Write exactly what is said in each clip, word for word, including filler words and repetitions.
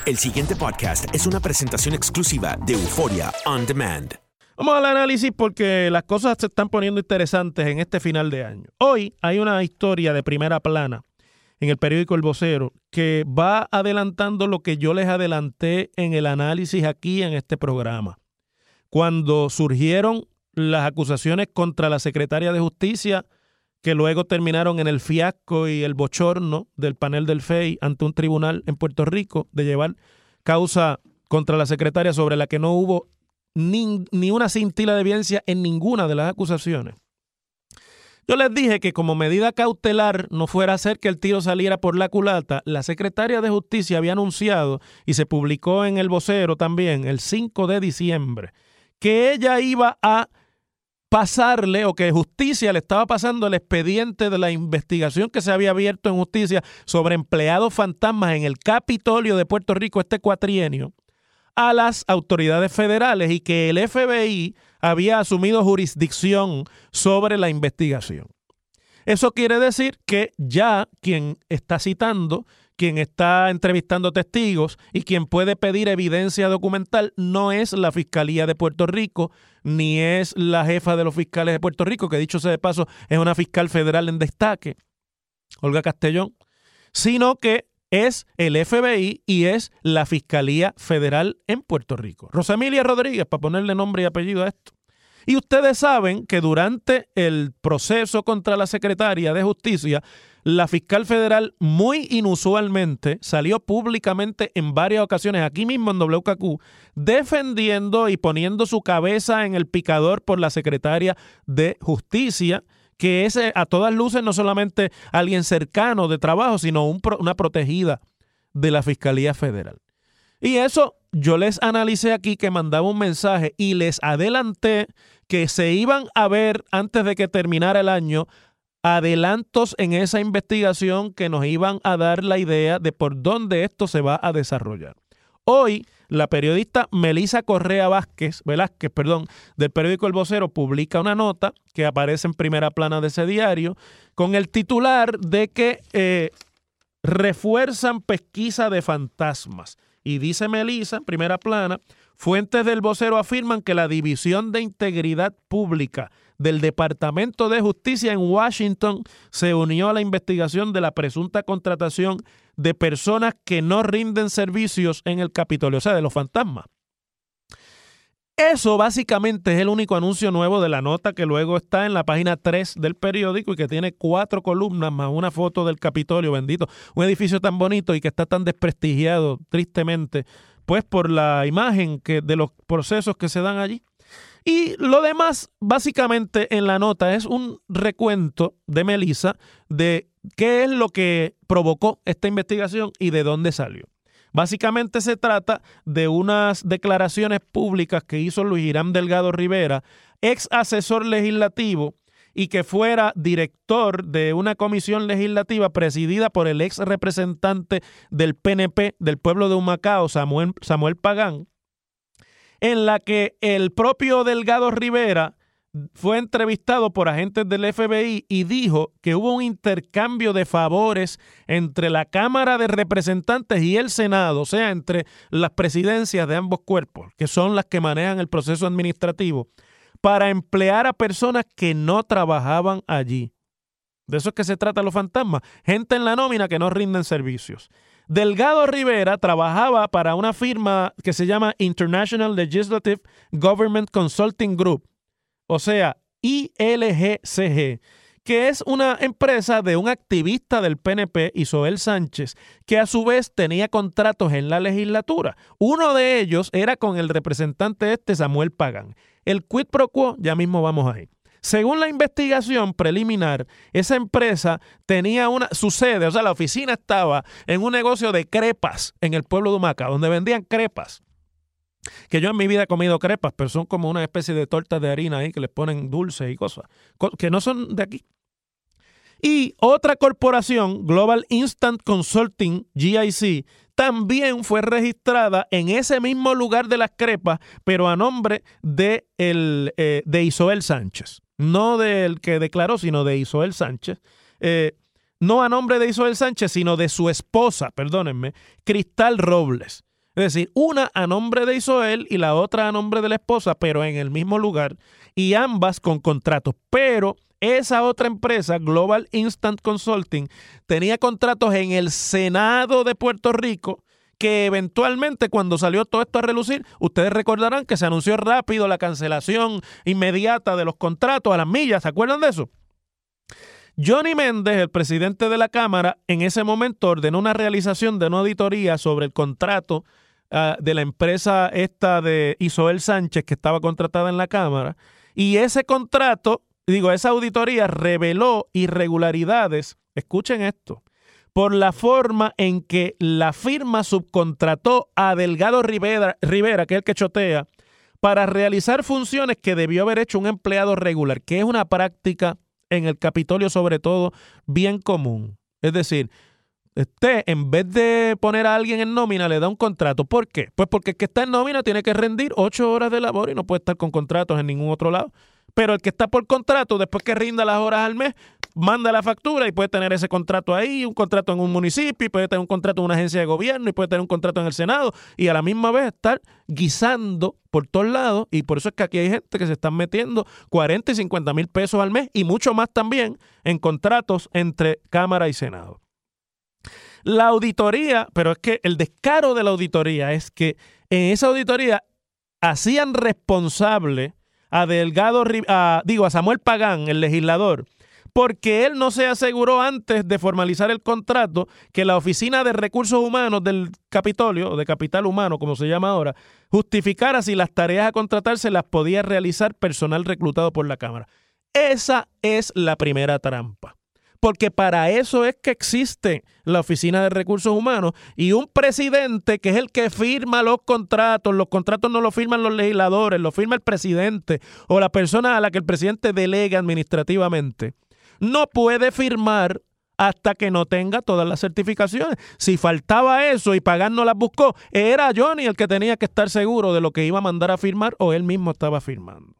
El siguiente podcast es una presentación exclusiva de Euphoria On Demand. Vamos al análisis porque las cosas se están poniendo interesantes en este final de año. Hoy hay una historia de primera plana en el periódico El Vocero que va adelantando lo que yo les adelanté en el análisis aquí en este programa. Cuando surgieron las acusaciones contra la secretaria de Justicia, que luego terminaron en el fiasco y el bochorno del panel del F E I ante un tribunal en Puerto Rico de llevar causa contra la secretaria sobre la que no hubo ni, ni una cintila de evidencia en ninguna de las acusaciones. Yo les dije que como medida cautelar no fuera a hacer que el tiro saliera por la culata, la secretaria de Justicia había anunciado, y se publicó en El Vocero también, el cinco de diciembre, que ella iba a pasarle, o que Justicia le estaba pasando el expediente de la investigación que se había abierto en Justicia sobre empleados fantasmas en el Capitolio de Puerto Rico este cuatrienio, a las autoridades federales, y que el F B I había asumido jurisdicción sobre la investigación. Eso quiere decir que ya quien está citando, quien está entrevistando testigos y quien puede pedir evidencia documental no es la Fiscalía de Puerto Rico, ni es la jefa de los fiscales de Puerto Rico, que dicho sea de paso es una fiscal federal en destaque, Olga Castellón, sino que es el F B I y es la Fiscalía Federal en Puerto Rico. Rosamilia Rodríguez, para ponerle nombre y apellido a esto. Y ustedes saben que durante el proceso contra la secretaria de Justicia, la fiscal federal muy inusualmente salió públicamente en varias ocasiones, aquí mismo en W K Q, defendiendo y poniendo su cabeza en el picador por la secretaria de Justicia, que es a todas luces no solamente alguien cercano de trabajo, sino un, una protegida de la Fiscalía Federal. Y eso yo les analicé aquí, que mandaba un mensaje y les adelanté que se iban a ver antes de que terminara el año adelantos en esa investigación que nos iban a dar la idea de por dónde esto se va a desarrollar. Hoy, la periodista Melissa Correa Vázquez, Velázquez, perdón, del periódico El Vocero, publica una nota que aparece en primera plana de ese diario con el titular de que eh, refuerzan pesquisa de fantasmas. Y dice Melissa, en primera plana, fuentes del Vocero afirman que la División de Integridad Pública del Departamento de Justicia en Washington se unió a la investigación de la presunta contratación de personas que no rinden servicios en el Capitolio, o sea, de los fantasmas. Eso básicamente es el único anuncio nuevo de la nota, que luego está en la página tres del periódico y que tiene cuatro columnas más una foto del Capitolio, bendito, un edificio tan bonito y que está tan desprestigiado tristemente, pues por la imagen que, de los procesos que se dan allí. Y lo demás, básicamente en la nota, es un recuento de Melissa de qué es lo que provocó esta investigación y de dónde salió. Básicamente se trata de unas declaraciones públicas que hizo Luis Hiram Delgado Rivera, ex asesor legislativo y que fuera director de una comisión legislativa presidida por el ex representante del P N P del pueblo de Humacao, Samuel, Samuel Pagán, en la que el propio Delgado Rivera fue entrevistado por agentes del F B I y dijo que hubo un intercambio de favores entre la Cámara de Representantes y el Senado, o sea, entre las presidencias de ambos cuerpos, que son las que manejan el proceso administrativo, para emplear a personas que no trabajaban allí. De eso es que se trata los fantasmas, gente en la nómina que no rinden servicios. Delgado Rivera trabajaba para una firma que se llama International Legislative Government Consulting Group, o sea, I L G C G, que es una empresa de un activista del P N P, Isoel Sánchez, que a su vez tenía contratos en la legislatura. Uno de ellos era con el representante este, Samuel Pagán. El quid pro quo, ya mismo vamos ahí. Según la investigación preliminar, esa empresa tenía una, su sede, o sea, la oficina estaba en un negocio de crepas en el pueblo de Humacao, donde vendían crepas. Que yo en mi vida he comido crepas, pero son como una especie de tortas de harina ahí que les ponen dulces y cosas, que no son de aquí. Y otra corporación, Global Instant Consulting, G I C, también fue registrada en ese mismo lugar de las crepas, pero a nombre de, el, eh, de Isoel Sánchez. No del que declaró, sino de Isoel Sánchez. Eh, no a nombre de Isoel Sánchez, sino de su esposa, perdónenme, Cristal Robles. Es decir, una a nombre de Isoel y la otra a nombre de la esposa, pero en el mismo lugar, y ambas con contratos. Pero esa otra empresa, Global Instant Consulting, tenía contratos en el Senado de Puerto Rico, que eventualmente cuando salió todo esto a relucir, ustedes recordarán que se anunció rápido la cancelación inmediata de los contratos a las millas. ¿Se acuerdan de eso? Johnny Méndez, el presidente de la Cámara, en ese momento ordenó una realización de una auditoría sobre el contrato uh, de la empresa esta de Isoel Sánchez, que estaba contratada en la Cámara, y ese contrato, digo, esa auditoría reveló irregularidades, escuchen esto, por la forma en que la firma subcontrató a Delgado Rivera, Rivera, que es el que chotea, para realizar funciones que debió haber hecho un empleado regular, que es una práctica en el Capitolio sobre todo bien común. Es decir, usted en vez de poner a alguien en nómina le da un contrato. ¿Por qué? Pues porque el que está en nómina tiene que rendir ocho horas de labor y no puede estar con contratos en ningún otro lado. Pero el que está por contrato, después que rinda las horas al mes, manda la factura y puede tener ese contrato ahí, un contrato en un municipio, y puede tener un contrato en una agencia de gobierno, y puede tener un contrato en el Senado, y a la misma vez estar guisando por todos lados. Y por eso es que aquí hay gente que se están metiendo cuarenta y cincuenta mil pesos al mes y mucho más también en contratos entre Cámara y Senado. La auditoría, pero es que el descaro de la auditoría es que en esa auditoría hacían responsable a Delgado, a, digo, a Samuel Pagán, el legislador, porque él no se aseguró antes de formalizar el contrato que la Oficina de Recursos Humanos del Capitolio, o de Capital Humano, como se llama ahora, justificara si las tareas a contratar se las podía realizar personal reclutado por la Cámara. Esa es la primera trampa. Porque para eso es que existe la Oficina de Recursos Humanos y un presidente que es el que firma los contratos. Los contratos no los firman los legisladores, los firma el presidente o la persona a la que el presidente delega administrativamente. No puede firmar hasta que no tenga todas las certificaciones. Si faltaba eso y Pagán no las buscó, era Johnny el que tenía que estar seguro de lo que iba a mandar a firmar o él mismo estaba firmando.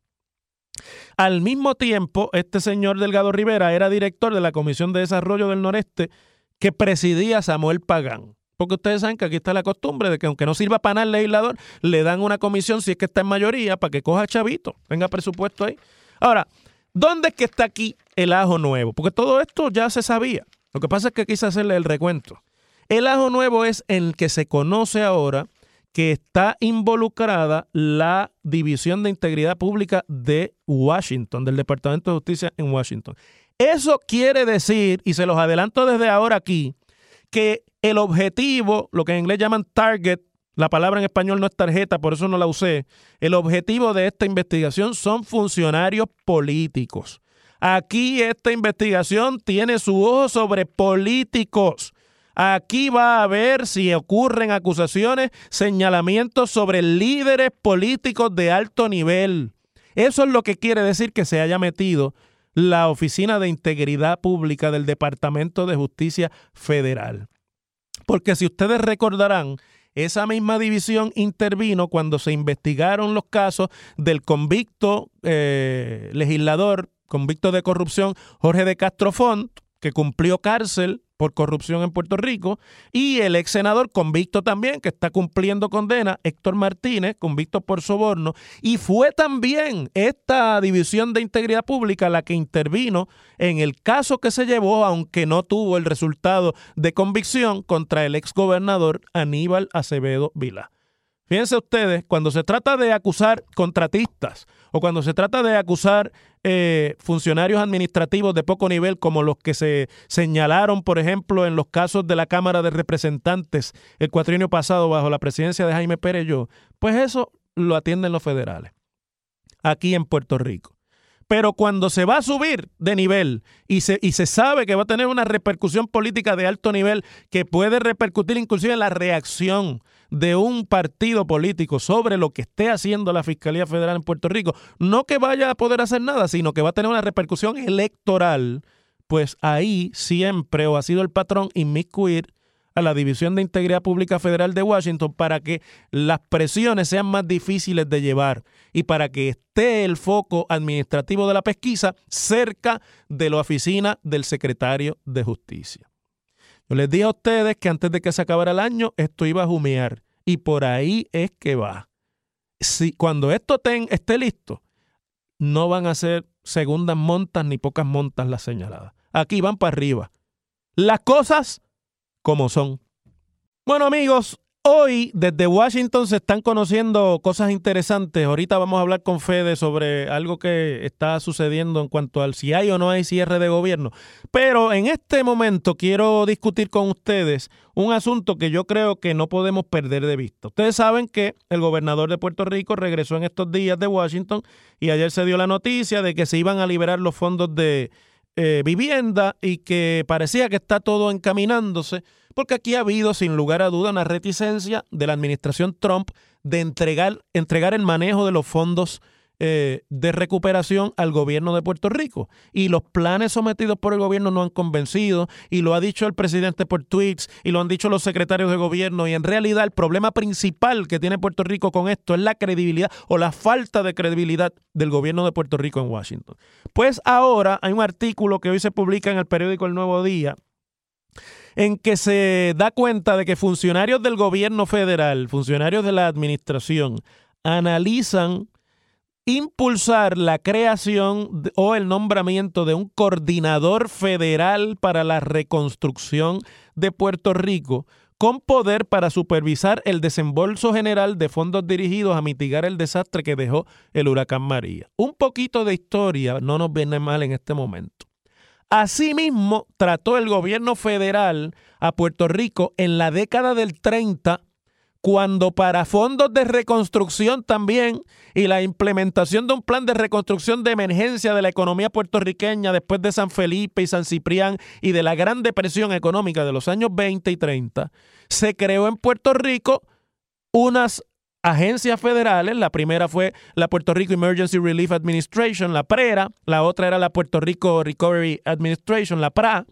Al mismo tiempo, este señor Delgado Rivera era director de la Comisión de Desarrollo del Noreste que presidía Samuel Pagán. Porque ustedes saben que aquí está la costumbre de que aunque no sirva para nada el legislador, le dan una comisión si es que está en mayoría para que coja chavito, tenga presupuesto ahí. Ahora, ¿dónde es que está aquí el ajo nuevo? Porque todo esto ya se sabía. Lo que pasa es que quise hacerle el recuento. El ajo nuevo es el que se conoce ahora que está involucrada la División de Integridad Pública de Washington, del Departamento de Justicia en Washington. Eso quiere decir, y se los adelanto desde ahora aquí, que el objetivo, lo que en inglés llaman target, la palabra en español no es tarjeta, por eso no la usé, el objetivo de esta investigación son funcionarios políticos. Aquí esta investigación tiene su ojo sobre políticos. Aquí va a ver si ocurren acusaciones, señalamientos sobre líderes políticos de alto nivel. Eso es lo que quiere decir que se haya metido la Oficina de Integridad Pública del Departamento de Justicia Federal. Porque si ustedes recordarán, esa misma división intervino cuando se investigaron los casos del convicto eh, legislador, convicto de corrupción, Jorge de Castro Font, que cumplió cárcel por corrupción en Puerto Rico, y el ex senador convicto también, que está cumpliendo condena, Héctor Martínez, convicto por soborno, y fue también esta División de Integridad Pública la que intervino en el caso que se llevó, aunque no tuvo el resultado de convicción, contra el ex gobernador Aníbal Acevedo Vilá. Fíjense ustedes, cuando se trata de acusar contratistas o cuando se trata de acusar eh, funcionarios administrativos de poco nivel como los que se señalaron, por ejemplo, en los casos de la Cámara de Representantes el cuatrienio pasado bajo la presidencia de Jaime Perelló, pues eso lo atienden los federales aquí en Puerto Rico. Pero cuando se va a subir de nivel y se, y se sabe que va a tener una repercusión política de alto nivel que puede repercutir inclusive en la reacción de un partido político sobre lo que esté haciendo la Fiscalía Federal en Puerto Rico, no que vaya a poder hacer nada, sino que va a tener una repercusión electoral, pues ahí siempre o ha sido el patrón inmiscuir a la División de Integridad Pública Federal de Washington para que las presiones sean más difíciles de llevar y para que esté el foco administrativo de la pesquisa cerca de la oficina del secretario de Justicia. Yo les dije a ustedes que antes de que se acabara el año esto iba a humear y por ahí es que va. Si, cuando esto ten, esté listo, no van a ser segundas montas ni pocas montas las señaladas. Aquí van para arriba. Las cosas como son. Bueno, amigos, hoy desde Washington se están conociendo cosas interesantes. Ahorita vamos a hablar con Fede sobre algo que está sucediendo en cuanto al si hay o no hay cierre de gobierno. Pero en este momento quiero discutir con ustedes un asunto que yo creo que no podemos perder de vista. Ustedes saben que el gobernador de Puerto Rico regresó en estos días de Washington y ayer se dio la noticia de que se iban a liberar los fondos de eh, vivienda y que parecía que está todo encaminándose, porque aquí ha habido sin lugar a duda una reticencia de la administración Trump de entregar, entregar el manejo de los fondos eh, de recuperación al gobierno de Puerto Rico. Y los planes sometidos por el gobierno no han convencido, y lo ha dicho el presidente por tweets, y lo han dicho los secretarios de gobierno, y en realidad el problema principal que tiene Puerto Rico con esto es la credibilidad o la falta de credibilidad del gobierno de Puerto Rico en Washington. Pues ahora hay un artículo que hoy se publica en el periódico El Nuevo Día, en que se da cuenta de que funcionarios del gobierno federal, funcionarios de la administración, analizan impulsar la creación de, o el nombramiento de un coordinador federal para la reconstrucción de Puerto Rico, con poder para supervisar el desembolso general de fondos dirigidos a mitigar el desastre que dejó el huracán María. Un poquito de historia no nos viene mal en este momento. Asimismo, trató el gobierno federal a Puerto Rico en la década del treinta, cuando para fondos de reconstrucción también y la implementación de un plan de reconstrucción de emergencia de la economía puertorriqueña después de San Felipe y San Ciprián y de la Gran Depresión económica de los años veinte y treinta, se creó en Puerto Rico unas agencias federales. La primera fue la Puerto Rico Emergency Relief Administration, la PRERA, la otra era la Puerto Rico Recovery Administration, la PRA,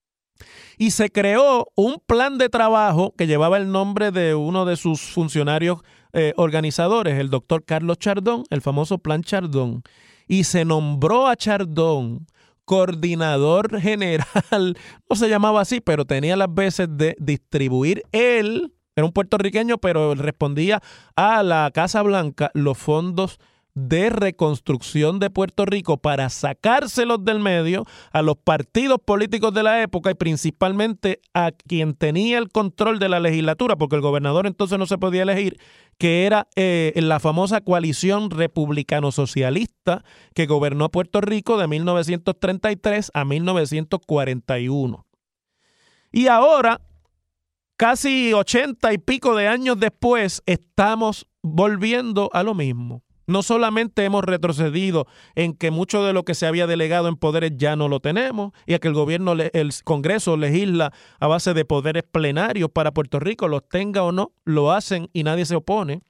y se creó un plan de trabajo que llevaba el nombre de uno de sus funcionarios eh, organizadores, el doctor Carlos Chardón, el famoso Plan Chardón, y se nombró a Chardón coordinador general, no se llamaba así, pero tenía las veces de distribuir él. Era un puertorriqueño, pero respondía a la Casa Blanca los fondos de reconstrucción de Puerto Rico para sacárselos del medio a los partidos políticos de la época y principalmente a quien tenía el control de la legislatura, porque el gobernador entonces no se podía elegir, que era eh, la famosa coalición republicano-socialista que gobernó Puerto Rico de mil novecientos treinta y tres a mil novecientos cuarenta y uno. Y ahora, casi ochenta y pico de años después, estamos volviendo a lo mismo. No solamente hemos retrocedido en que mucho de lo que se había delegado en poderes ya no lo tenemos y a que el gobierno, el Congreso legisla a base de poderes plenarios para Puerto Rico, los tenga o no, lo hacen y nadie se opone,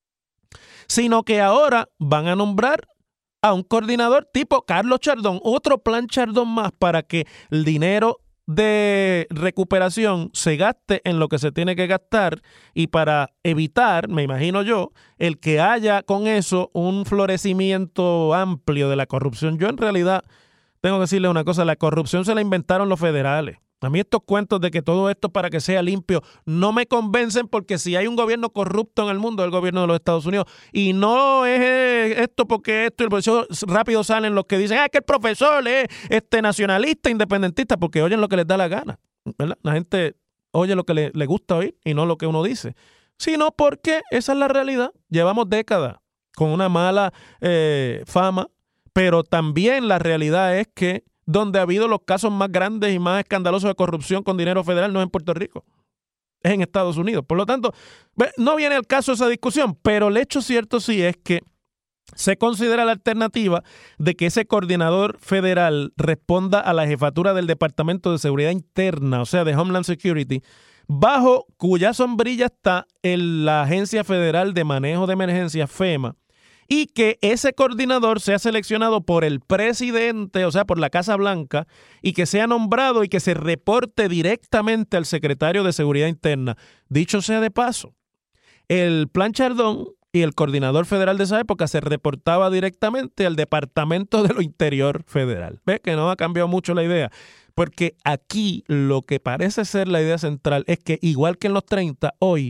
sino que ahora van a nombrar a un coordinador tipo Carlos Chardón, otro plan Chardón más para que el dinero de recuperación se gaste en lo que se tiene que gastar y para evitar, me imagino yo, el que haya con eso un florecimiento amplio de la corrupción. Yo en realidad tengo que decirle una cosa, la corrupción se la inventaron los federales. A mí estos cuentos de que todo esto para que sea limpio no me convencen, porque si hay un gobierno corrupto en el mundo es el gobierno de los Estados Unidos. Y no es esto porque esto, y por eso rápido salen los que dicen, ah, que el profesor es este nacionalista, independentista, porque oyen lo que les da la gana, ¿verdad? La gente oye lo que le, le gusta oír y no lo que uno dice. Sino porque esa es la realidad. Llevamos décadas con una mala eh, fama, pero también la realidad es que donde ha habido los casos más grandes y más escandalosos de corrupción con dinero federal no es en Puerto Rico, es en Estados Unidos. Por lo tanto, no viene al caso esa discusión, pero el hecho cierto sí es que se considera la alternativa de que ese coordinador federal responda a la jefatura del Departamento de Seguridad Interna, o sea, de Homeland Security, bajo cuya sombrilla está el, la Agencia Federal de Manejo de Emergencias, FEMA, y que ese coordinador sea seleccionado por el presidente, o sea, por la Casa Blanca, y que sea nombrado y que se reporte directamente al secretario de Seguridad Interna. Dicho sea de paso, el Plan Chardón y el coordinador federal de esa época se reportaba directamente al Departamento de lo Interior Federal. ¿Ves que no ha cambiado mucho la idea? Porque aquí lo que parece ser la idea central es que, igual que en los treinta, hoy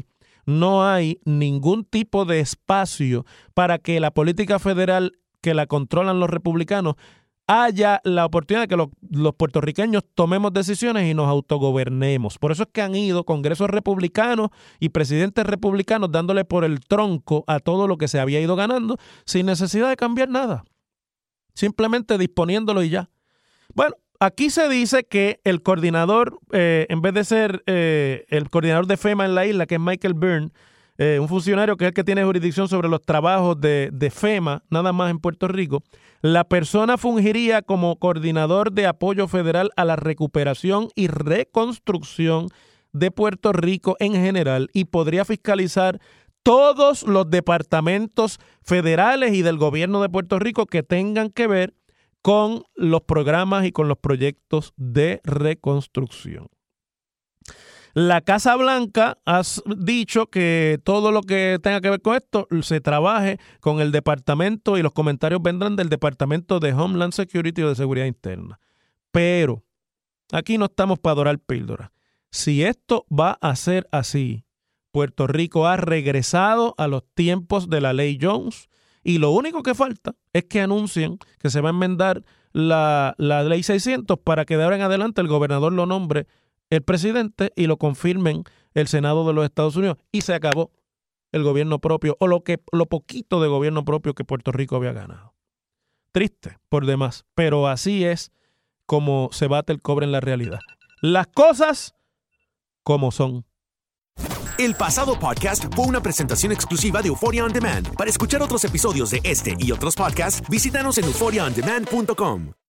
no hay ningún tipo de espacio para que la política federal que la controlan los republicanos haya la oportunidad de que los, los puertorriqueños tomemos decisiones y nos autogobernemos. Por eso es que han ido congresos republicanos y presidentes republicanos dándole por el tronco a todo lo que se había ido ganando sin necesidad de cambiar nada. Simplemente disponiéndolo y ya. Bueno, aquí se dice que el coordinador, eh, en vez de ser eh, el coordinador de FEMA en la isla, que es Michael Byrne, eh, un funcionario que es el que tiene jurisdicción sobre los trabajos de, de FEMA, nada más en Puerto Rico, la persona fungiría como coordinador de apoyo federal a la recuperación y reconstrucción de Puerto Rico en general y podría fiscalizar todos los departamentos federales y del gobierno de Puerto Rico que tengan que ver con los programas y con los proyectos de reconstrucción. La Casa Blanca ha dicho que todo lo que tenga que ver con esto se trabaje con el departamento y los comentarios vendrán del Departamento de Homeland Security o de Seguridad Interna. Pero aquí no estamos para dorar píldoras. Si esto va a ser así, Puerto Rico ha regresado a los tiempos de la Ley Jones y lo único que falta es que anuncien que se va a enmendar la, la Ley seiscientos para que de ahora en adelante el gobernador lo nombre el presidente y lo confirmen el Senado de los Estados Unidos y se acabó el gobierno propio o lo que lo poquito de gobierno propio que Puerto Rico había ganado. Triste por demás, pero así es como se bate el cobre en la realidad. Las cosas como son. El pasado podcast fue una presentación exclusiva de Euphoria On Demand. Para escuchar otros episodios de este y otros podcasts, visítanos en euphoria on demand punto com.